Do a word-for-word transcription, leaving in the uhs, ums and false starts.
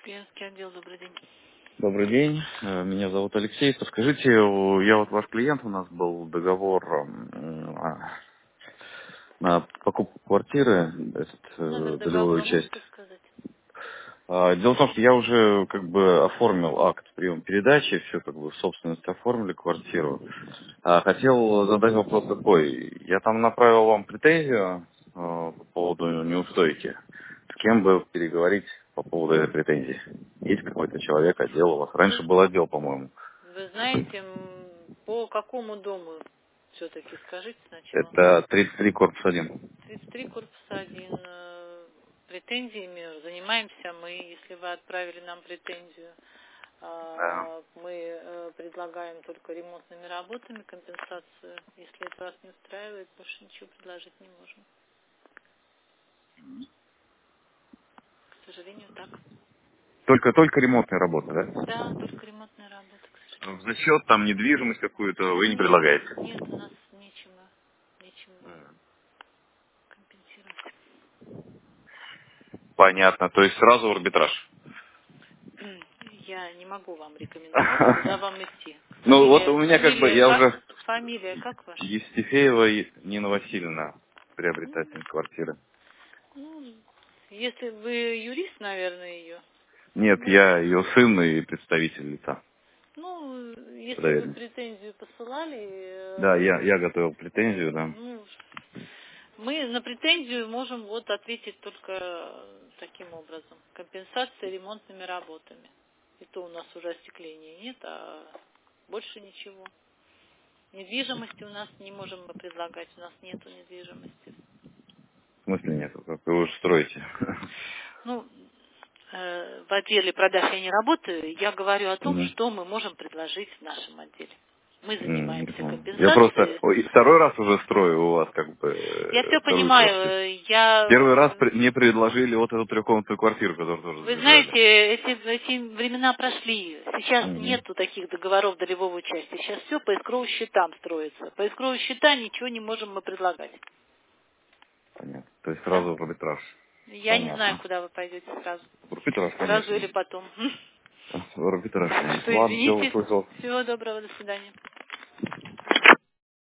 Клиентский отдел, добрый день. Добрый день, э, меня зовут Алексей. Подскажите, о, я вот ваш клиент, у нас был договор м, а, на покупку квартиры, этот, Номер э, долевую договора часть. можете сказать? А, Дело в том, что я уже как бы оформил акт приема передачи, все как бы в собственность оформили квартиру. А, хотел задать вопрос такой. Я там направил вам претензию э, по поводу неустойки. С кем бы переговорить по поводу этой претензии? Есть какой-то человек, отдел у вас? Раньше Вы, был отдел, по-моему. вы знаете, м, по какому дому все-таки скажите сначала? Это тридцать три корпус один. тридцать три корпус один. э, Претензиями занимаемся мы. Если вы отправили нам претензию, Да. а, мы э, предлагаем только ремонтными работами компенсацию. Если это вас не устраивает, больше ничего предложить не можем. К сожалению, так. Только, только ремонтные работы, да? Да, только ремонтные работы, к В сожалению. зачет там недвижимость какую-то вы не Нет, предлагаете? нет, у нас нечем, нечем компенсировать. Понятно, то есть сразу в арбитраж. Я не могу вам рекомендовать, куда вам идти. Ну вот у Фамилия, меня как бы, фамилия я как? уже Фамилия как ваша? Евстифеева и Нина Васильевна, Ну, приобретатель квартиры. ну, если вы юрист, наверное, ее. Нет, Ну, я ее сын и представитель лица, ну, если вы доверенный. претензию посылали, Да, э, я, я готовил претензию, да. ну, мы на претензию можем вот ответить только таким образом. Компенсация ремонтными работами. И то у нас уже остекления нет, а больше ничего. Недвижимости у нас не можем мы предлагать, у нас нету недвижимости. В смысле нет, как вы уже строите. Ну, э, в отделе продаж я не работаю, я говорю о том, Мгм. что мы можем предложить в нашем отделе. Мы М, не занимаемся понял. Я просто компенсацией. ой, второй раз уже строю у вас как бы Я э, все вторую понимаю, квартиру. э, я... Первый раз э, при- мне предложили вот эту трехкомнатную квартиру, которую тоже Вы сбежали. знаете, эти, эти времена прошли. Сейчас Мгм. нету таких договоров долевого участия. Сейчас все по эскроу счетам строится. По эскроу счета ничего не можем мы предлагать. Понятно. То есть Да? сразу в арбитраж. Я не знаю, Понятно. куда вы пойдете сразу. В арбитраж, Сразу конечно. или потом. В арбитраж. Так что Ладно, все извините. услышал. Всего доброго, до свидания.